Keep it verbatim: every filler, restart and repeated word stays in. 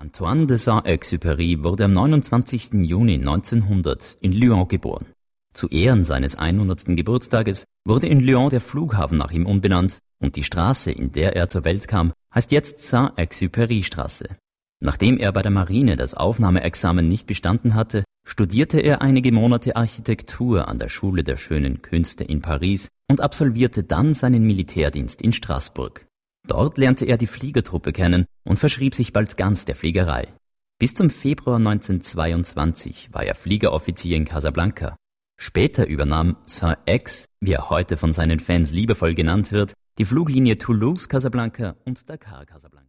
Antoine de Saint-Exupéry wurde am neunundzwanzigsten Juni neunzehnhundert in Lyon geboren. Zu Ehren seines hundertsten Geburtstages wurde in Lyon der Flughafen nach ihm umbenannt und die Straße, in der er zur Welt kam, heißt jetzt Saint-Exupéry-Straße. Nachdem er bei der Marine das Aufnahmeexamen nicht bestanden hatte, studierte er einige Monate Architektur an der Schule der schönen Künste in Paris und absolvierte dann seinen Militärdienst in Straßburg. Dort lernte er die Fliegertruppe kennen und verschrieb sich bald ganz der Fliegerei. Bis zum Februar neunzehnhundertzweiundzwanzig war er Fliegeroffizier in Casablanca. Später übernahm Saint-Ex, wie er heute von seinen Fans liebevoll genannt wird, die Fluglinie Toulouse-Casablanca und Dakar-Casablanca.